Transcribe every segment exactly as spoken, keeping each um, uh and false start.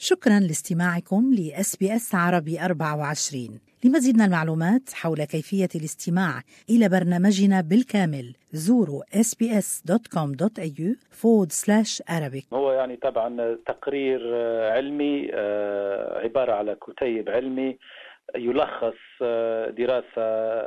شكرا لاستماعكم ل إس بي إس عربي أربعة وعشرين. لمزيد من المعلومات حول كيفية الاستماع إلى برنامجنا بالكامل زوروا إس بي إس دوت كوم دوت إيه يو forward slash Arabic. هو يعني طبعا تقرير علمي عبارة على كتيب علمي يلخص دراسة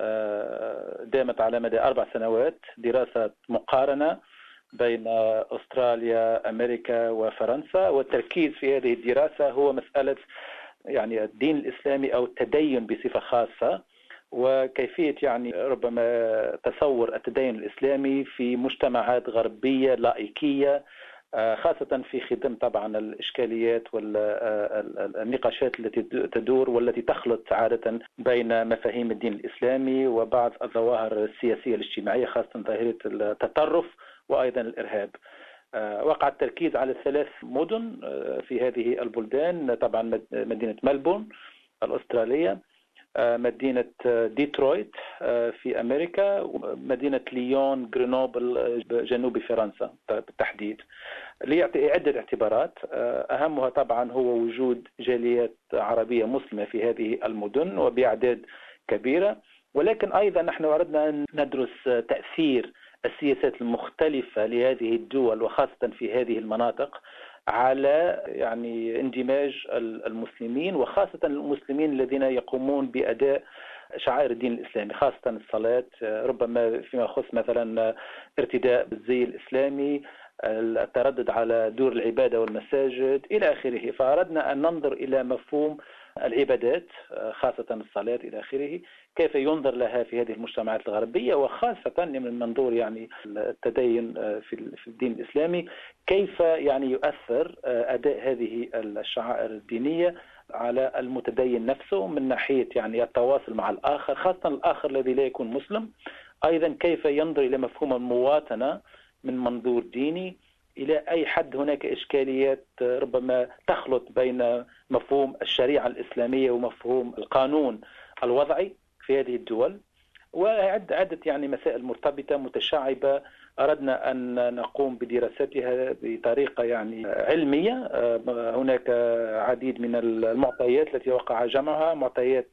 دامت على مدى أربع سنوات، دراسة مقارنة بين أستراليا، أمريكا وفرنسا. والتركيز في هذه الدراسة هو مسألة يعني الدين الإسلامي أو التدين بصفة خاصة، وكيفية يعني ربما تصور التدين الإسلامي في مجتمعات غربية لائكية، خاصة في خضم طبعا الإشكاليات والنقاشات التي تدور والتي تخلط عادة بين مفاهيم الدين الإسلامي وبعض الظواهر السياسية الاجتماعية، خاصة ظاهرة التطرف وأيضا الإرهاب. وقع التركيز على ثلاث مدن في هذه البلدان، طبعا مدينة ملبورن الأسترالية، مدينة ديترويت في أمريكا، ومدينة ليون غرينوبل جنوب فرنسا بالتحديد، لعدة اعتبارات. أهمها طبعا هو وجود جاليات عربية مسلمة في هذه المدن وبأعداد كبيرة، ولكن أيضا نحن أردنا أن ندرس تأثير السياسات المختلفة لهذه الدول وخاصة في هذه المناطق على يعني اندماج المسلمين، وخاصة المسلمين الذين يقومون بأداء شعائر الدين الإسلامي، خاصة الصلاة، ربما فيما يخص مثلا ارتداء الزي الإسلامي، التردد على دور العبادة والمساجد إلى آخره. فأردنا أن ننظر إلى مفهوم العبادات خاصة الصلاة إلى آخره، كيف ينظر لها في هذه المجتمعات الغربية، وخاصة من منظور يعني التدين في الدين الإسلامي، كيف يعني يؤثر أداء هذه الشعائر الدينية على المتدين نفسه من ناحية يعني التواصل مع الآخر، خاصة الآخر الذي لا يكون مسلم. أيضا كيف ينظر إلى مفهوم المواطنة من منظور ديني، إلى أي حد هناك إشكاليات ربما تخلط بين مفهوم الشريعة الإسلامية ومفهوم القانون الوضعي في هذه الدول، وعدة يعني مسائل مرتبطة متشعبة أردنا أن نقوم بدراستها بطريقة يعني علمية. هناك عديد من المعطيات التي وقع جمعها، معطيات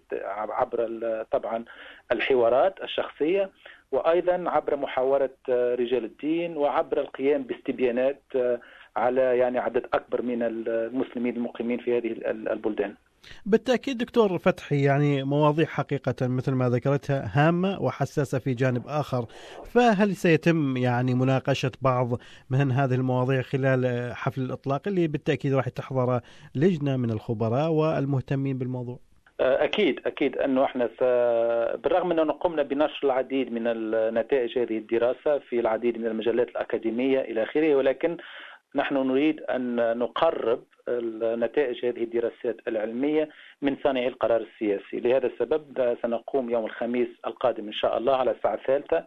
عبر طبعا الحوارات الشخصية، وأيضا عبر محاورة رجال الدين، وعبر القيام باستبيانات على يعني عدد أكبر من المسلمين المقيمين في هذه البلدان. بالتأكيد دكتور فتحي، يعني مواضيع حقيقة مثل ما ذكرتها هامة وحساسة في جانب آخر، فهل سيتم يعني مناقشة بعض من هذه المواضيع خلال حفل الإطلاق اللي بالتأكيد راح تحضر لجنة من الخبراء والمهتمين بالموضوع؟ أكيد أكيد أنه إحنا س... بالرغم من أنه قمنا بنشر العديد من النتائج هذه الدراسة في العديد من المجلات الأكاديمية إلى آخره، ولكن نحن نريد أن نقرب نتائج هذه الدراسات العلمية من صانعي القرار السياسي. لهذا السبب سنقوم يوم الخميس القادم إن شاء الله على الساعة الثالثة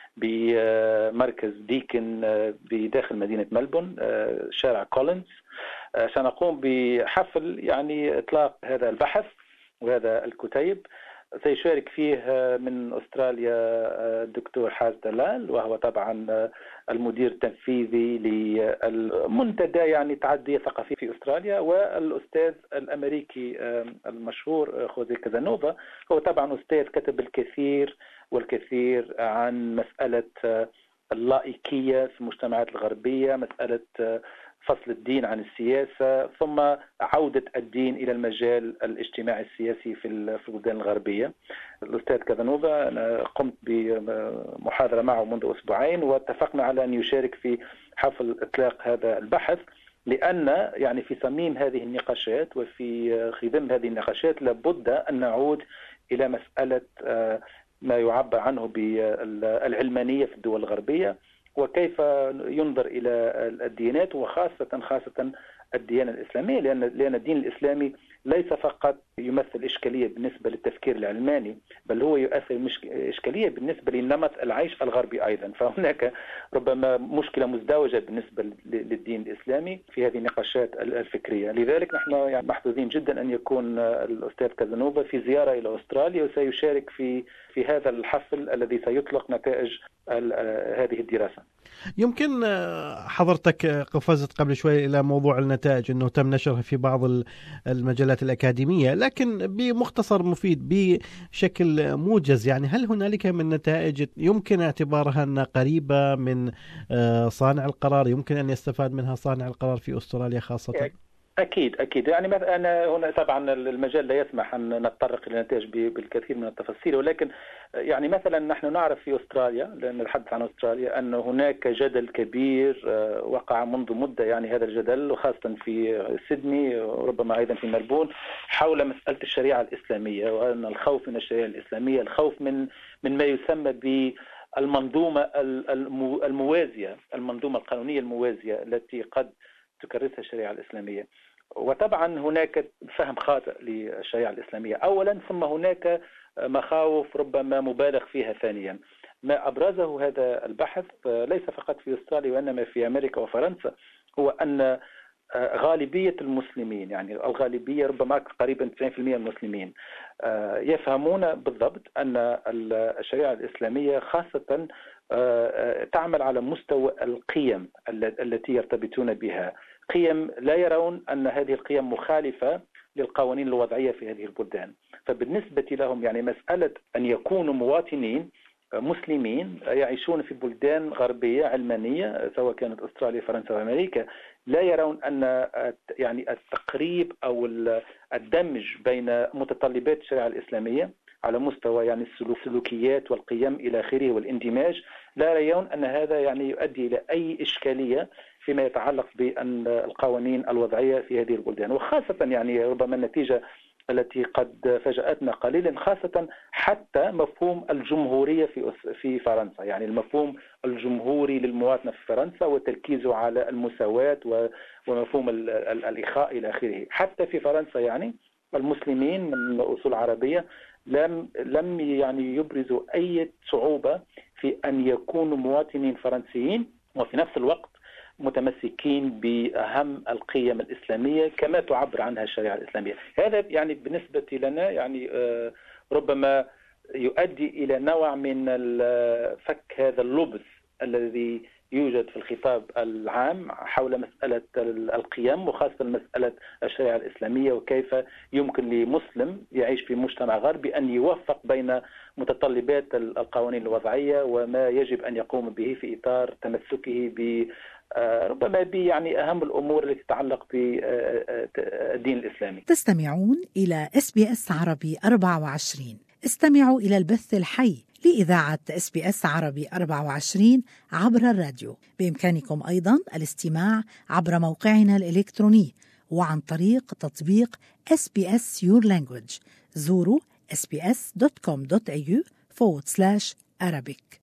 بمركز ديكن بداخل مدينة ملبورن شارع كولينز، سنقوم بحفل يعني إطلاق هذا البحث وهذا الكتيب. سيشارك فيه من أستراليا الدكتور حاج دلال، وهو طبعا المدير التنفيذي للمنتدى يعني تعدية ثقافية في أستراليا، والأستاذ الأمريكي المشهور خوزي كازانوفا، هو طبعا أستاذ كتب الكثير والكثير عن مسألة اللائكية في المجتمعات الغربية، مسألة فصل الدين عن السياسة، ثم عودة الدين إلى المجال الاجتماعي السياسي في البلدان الغربية. الأستاذ كازانوفا أنا قمت بمحاضرة معه منذ أسبوعين، واتفقنا على أن يشارك في حفل إطلاق هذا البحث، لأن يعني في صميم هذه النقاشات وفي خضم هذه النقاشات لابد أن نعود إلى مسألة ما يعبر عنه بالعلمانية في الدول الغربية، وكيف ينظر إلى الديانات وخاصة خاصة الديانة الإسلامية، لأن لأن الدين الإسلامي ليس فقط يمثل إشكالية بالنسبة للتفكير العلماني، بل هو يؤثر إشكالية بالنسبة لنمط العيش الغربي أيضا. فهناك ربما مشكلة مزدوجة بالنسبة للدين الإسلامي في هذه النقاشات الفكرية. لذلك نحن يعني محظوظين جدا أن يكون الأستاذ كازانوفا في زيارة إلى أستراليا، وسيشارك في في هذا الحفل الذي سيطلق نتائج هذه الدراسة. يمكن حضرتك قفزت قبل شوي إلى موضوع النتائج أنه تم نشرها في بعض المجلات الأكاديمية، لكن بمختصر مفيد بشكل موجز، يعني هل هنالك من نتائج يمكن اعتبارها أنها قريبة من صانع القرار، يمكن أن يستفاد منها صانع القرار في أستراليا خاصة؟ أكيد أكيد يعني أنا هنا طبعا المجال لا يسمح أن نتطرق إلى النتائج بالكثير من التفاصيل، ولكن يعني مثلا نحن نعرف في أستراليا، لأن نتحدث عن أستراليا، أن هناك جدل كبير وقع منذ مدة، يعني هذا الجدل وخاصة في سيدني وربما أيضا في ملبون، حول مسألة الشريعة الإسلامية، وأن الخوف من الشريعة الإسلامية، الخوف من من ما يسمى ب المنظومة الموازية، المنظومة القانونية الموازية التي قد تكرسها الشريعة الإسلامية. وطبعا هناك فهم خاطئ للشريعة الإسلامية أولا، ثم هناك مخاوف ربما مبالغ فيها ثانيا. ما أبرزه هذا البحث ليس فقط في أستراليا وإنما في أمريكا وفرنسا، هو أن غالبية المسلمين، يعني الغالبية ربما قريبا تسعين بالمئة من المسلمين، يفهمون بالضبط أن الشريعة الإسلامية خاصة تعمل على مستوى القيم التي يرتبطون بها، قيم لا يرون أن هذه القيم مخالفة للقوانين الوضعية في هذه البلدان. فبالنسبة لهم يعني مسألة أن يكونوا مواطنين مسلمين يعيشون في بلدان غربية علمانية سواء كانت أستراليا فرنسا وأمريكا، لا يرون أن يعني التقريب أو الدمج بين متطلبات الشريعة الإسلامية على مستوى يعني السلوكيات والقيم إلى آخره والاندماج، لا يرون أن هذا يعني يؤدي إلى أي إشكالية فيما يتعلق بأن القوانين الوضعية في هذه البلدان. وخاصة يعني ربما النتيجة التي قد فاجأتنا قليلا، خاصة حتى مفهوم الجمهورية في في فرنسا، يعني المفهوم الجمهوري للمواطنة في فرنسا وتركيزه على المساواة ومفهوم الإخاء إلى آخره. حتى في فرنسا يعني المسلمين من أصول عربية لم لم يعني يبرزوا أي صعوبة في أن يكونوا مواطنين فرنسيين وفي نفس الوقت متمسكين بأهم القيم الإسلامية كما تعبر عنها الشريعة الإسلامية. هذا يعني بالنسبة لنا يعني ربما يؤدي إلى نوع من فك هذا اللبس الذي يوجد في الخطاب العام حول مسألة القيم وخاصة مسألة الشريعة الإسلامية، وكيف يمكن لمسلم يعيش في مجتمع غربي أن يوفق بين متطلبات القوانين الوضعية وما يجب أن يقوم به في إطار تمسكه ب ربما بي يعني أهم الأمور التي تتعلق بالدين الإسلامي. تستمعون إلى إس بي إس عربي أربعة وعشرين. استمعوا إلى البث الحي لإذاعة إس بي إس عربي أربعة وعشرين عبر الراديو. بإمكانكم أيضا الاستماع عبر موقعنا الإلكتروني وعن طريق تطبيق إس بي إس Your Language. زوروا إس بي إس دوت كوم دوت إيه يو forward slash Arabic.